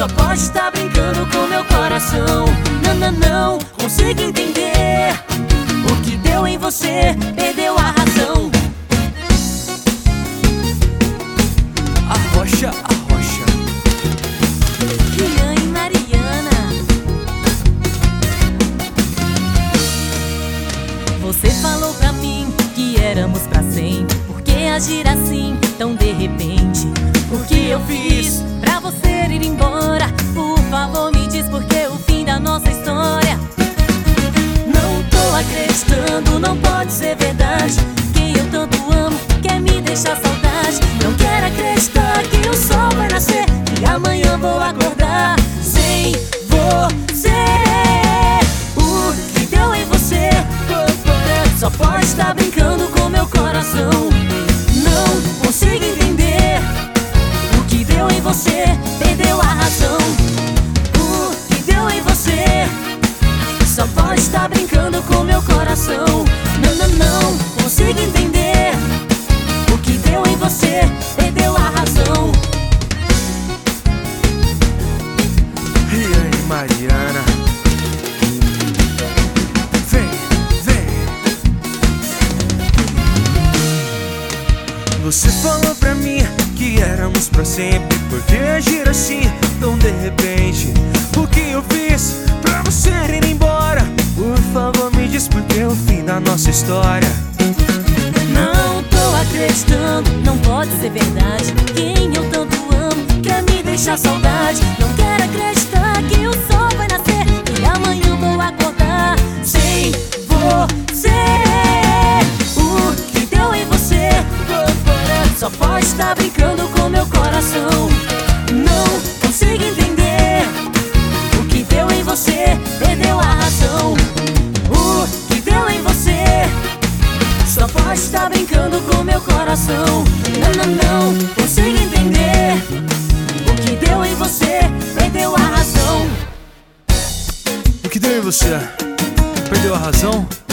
Só pode estar brincando com meu coração. Não, não, não consigo entender. O que deu em você, perdeu a razão. Arrocha, arrocha. Rian e Mariana. Você falou pra mim que éramos pra sempre. Por que agir assim, tão de repente? O que eu fiz pra você ir embora? Por favor me diz por que o fim da nossa história. Não tô acreditando, não pode ser verdade. Quem eu tanto amo quer me deixar saudade. Não quero acreditar que o sol vai nascer e amanhã vou acordar sem você. O que deu em você só pode estar brincando com meu coração. Não consigo entender. O que deu em você, perdeu a razão. O que deu em você só pode estar brincando com meu coração. Não, não, não consigo entender. O que deu em você, perdeu a razão. Rian e Mariana. Vem, vem. Você falou pra mim que éramos pra sempre. Por que agir assim, tão de repente? O que eu fiz pra você ir embora? Por favor me diz por que o fim da nossa história. Não tô acreditando, não pode ser verdade. Quem eu tanto amo quer me deixar saudade. Não quero acreditar que o sol vai nascer e amanhã vou acordar sem você. O que deu em você só pode estar brincando com meu coração. Não consigo entender. O que deu em você, perdeu a razão. O que deu em você só pode estar brincando com meu coração. Não, não, não consigo entender. O que deu em você, perdeu a razão. O que deu em você? Perdeu a razão?